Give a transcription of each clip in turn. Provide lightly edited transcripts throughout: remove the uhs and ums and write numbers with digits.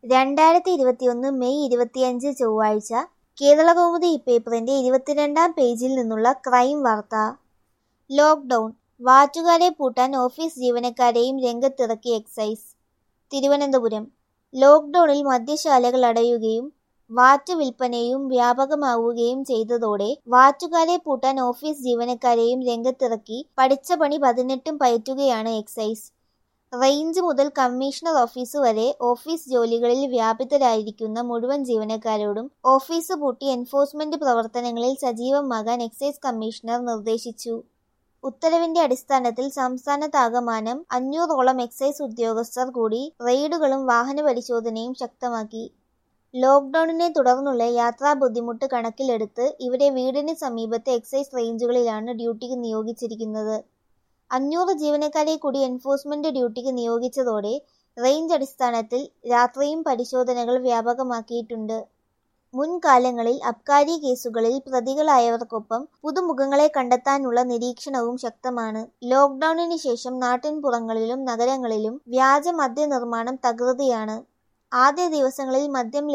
2021 May 25 ചൊവ്വാഴ്ച കേരളകൗമുദി പേപ്പറിന്റെ 22-ാം പേജിൽ നിന്നുള്ള ക്രൈം വാർത്ത. ലോക്ക്ഡൗൺ, വാറ്റുകാരെ പൂട്ടാൻ ഓഫീസ് ജീവനക്കാരെയും രംഗത്തിറക്കി എക്സൈസ്. തിരുവനന്തപുരം, ലോക്ക്ഡൗണിൽ മദ്യശാലകൾ അടയുകയും വാറ്റ് വിൽപ്പനയും വ്യാപകമാവുകയും ചെയ്തതോടെ വാറ്റുകാരെ പൂട്ടാൻ ഓഫീസ് ജീവനക്കാരെയും രംഗത്തിറക്കി പഠിച്ച പണി 18 പയറ്റുകയാണ് എക്സൈസ്. റേഞ്ച് മുതൽ കമ്മീഷണർ ഓഫീസ് വരെ ഓഫീസ് ജോലികളിൽ വ്യാപൃതരായിരിക്കുന്ന മുഴുവൻ ജീവനക്കാരോടും ഓഫീസ് പൂട്ടി എൻഫോഴ്സ്മെന്റ് പ്രവർത്തനങ്ങളിൽ സജീവമാകാൻ എക്സൈസ് കമ്മീഷണർ നിർദ്ദേശിച്ചു. ഉത്തരവിന്റെ അടിസ്ഥാനത്തിൽ സംസ്ഥാനത്താകമാനം 500ഓളം എക്സൈസ് ഉദ്യോഗസ്ഥർ കൂടി റെയ്ഡുകളും വാഹന പരിശോധനയും ശക്തമാക്കി. ലോക്ക്ഡൌണിനെ തുടർന്നുള്ള യാത്രാ ബുദ്ധിമുട്ട് കണക്കിലെടുത്ത് ഇവരെ വീടിന് സമീപത്തെ എക്സൈസ് റേഞ്ചുകളിലാണ് ഡ്യൂട്ടിക്ക് നിയോഗിച്ചിരിക്കുന്നത്. 500 ജീവനക്കാരെ കൂടി എൻഫോഴ്സ്മെന്റ് ഡ്യൂട്ടിക്ക് നിയോഗിച്ചതോടെ റേഞ്ച് അടിസ്ഥാനത്തിൽ രാത്രിയും പരിശോധനകൾ വ്യാപകമാക്കിയിട്ടുണ്ട്. മുൻകാലങ്ങളിൽ അബ്കാരി കേസുകളിൽ പ്രതികളായവർക്കൊപ്പം പുതുമുഖങ്ങളെ കണ്ടെത്താനുള്ള നിരീക്ഷണവും ശക്തമാണ്. ലോക്ക്ഡൌണിന് ശേഷം നാട്ടിൻപുറങ്ങളിലും നഗരങ്ങളിലും വ്യാജ മദ്യ നിർമ്മാണം തകൃതിയാണ്. ആദ്യ ദിവസങ്ങളിൽ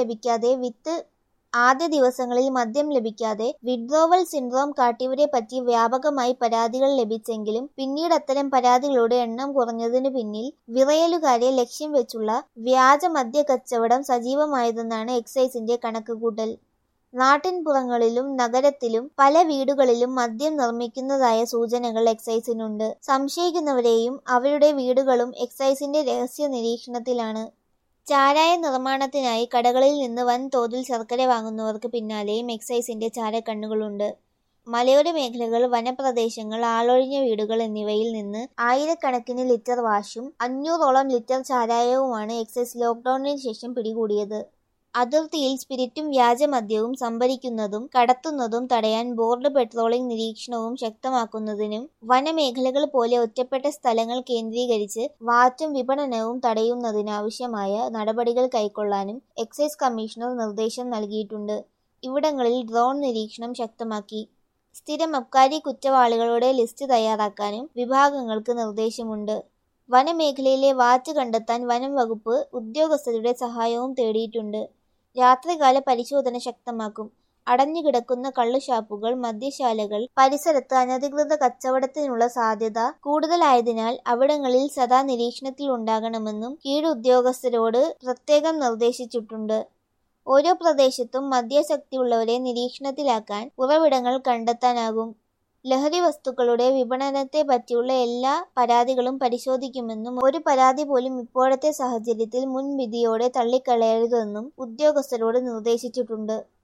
മദ്യം ലഭിക്കാതെ വിഡ്രോവൽ സിൻഡ്രോം കാട്ടിയവരെ പറ്റി വ്യാപകമായി പരാതികൾ ലഭിച്ചെങ്കിലും പിന്നീട് അത്തരം പരാതികളുടെ എണ്ണം കുറഞ്ഞതിനു പിന്നിൽ വിറയലുകാരെ ലക്ഷ്യം വെച്ചുള്ള വ്യാജ മദ്യ കച്ചവടം സജീവമായതെന്നാണ് എക്സൈസിന്റെ കണക്കുകൂട്ടൽ. നാട്ടിൻപുറങ്ങളിലും നഗരത്തിലും പല വീടുകളിലും മദ്യം നിർമ്മിക്കുന്നതായ സൂചനകൾ എക്സൈസിനുണ്ട്. സംശയിക്കുന്നവരെയും അവരുടെ വീടുകളും എക്സൈസിന്റെ രഹസ്യ നിരീക്ഷണത്തിലാണ്. ചാരായ നിർമ്മാണത്തിനായി കടകളിൽ നിന്ന് വൻതോതിൽ ശർക്കര വാങ്ങുന്നവർക്ക് പിന്നാലെയും എക്സൈസിന്റെ ചാരക്കണ്ണുകളുണ്ട്. മലയോര മേഖലകൾ, വനപ്രദേശങ്ങൾ, ആളൊഴിഞ്ഞ വീടുകൾ എന്നിവയിൽ നിന്ന് ആയിരക്കണക്കിന് ലിറ്റർ വാഷും 500ഓളം ലിറ്റർ ചാരായവുമാണ് എക്സൈസ് ലോക്ക്ഡൌണിന് ശേഷം പിടികൂടിയത്. അതിർത്തിയിൽ സ്പിരിറ്റും വ്യാജമദ്യവും സംഭരിക്കുന്നതും കടത്തുന്നതും തടയാൻ ബോർഡ് പെട്രോളിംഗ് നിരീക്ഷണവും ശക്തമാക്കുന്നതിനും വനമേഖലകൾ പോലെ ഒറ്റപ്പെട്ട സ്ഥലങ്ങൾ കേന്ദ്രീകരിച്ച് വാറ്റും വിപണനവും തടയുന്നതിനാവശ്യമായ നടപടികൾ കൈക്കൊള്ളാനും എക്സൈസ് കമ്മീഷണർ നിർദ്ദേശം നൽകിയിട്ടുണ്ട്. ഇവിടങ്ങളിൽ ഡ്രോൺ നിരീക്ഷണം ശക്തമാക്കി. സ്ഥിരം അബ്കാരി കുറ്റവാളികളുടെ ലിസ്റ്റ് തയ്യാറാക്കാനും വിഭാഗങ്ങൾക്ക് നിർദ്ദേശമുണ്ട്. വനമേഖലയിലെ വാറ്റ് കണ്ടെത്താൻ വനം വകുപ്പ് ഉദ്യോഗസ്ഥരുടെ സഹായവും തേടിയിട്ടുണ്ട്. രാത്രികാല പരിശോധന ശക്തമാക്കും. അടഞ്ഞുകിടക്കുന്ന കള്ളുഷാപ്പുകൾ, മദ്യശാലകൾ, പരിസരത്ത് അനധികൃത കച്ചവടത്തിനുള്ള സാധ്യത കൂടുതലായതിനാൽ അവിടങ്ങളിൽ സദാ നിരീക്ഷണത്തിലുണ്ടാകണമെന്നും കീഴുദ്യോഗസ്ഥരോട് പ്രത്യേകം നിർദ്ദേശിച്ചിട്ടുണ്ട്. ഓരോ പ്രദേശത്തും മദ്യാസക്തിയുള്ളവരെ നിരീക്ഷണത്തിലാക്കാൻ ഉറവിടങ്ങൾ കണ്ടെത്താനാകും. ലഹരി വസ്തുക്കളുടെ വിപണനത്തെ പറ്റിയുള്ള എല്ലാ പരാതികളും പരിശോധിക്കുമെന്നും ഒരു പരാതി പോലും ഇപ്പോഴത്തെ സാഹചര്യത്തിൽ മുൻവിധിയോടെ തള്ളിക്കളയരുതെന്നും ഉദ്യോഗസ്ഥരോട് നിർദ്ദേശിച്ചിട്ടുണ്ട്.